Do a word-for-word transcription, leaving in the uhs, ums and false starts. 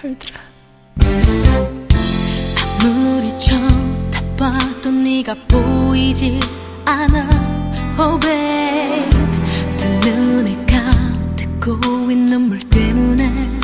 별들아. 아무리 쳐다봐도 네가 보이지 않아. Oh babe, 두 눈에 가득 고인 눈물 때문에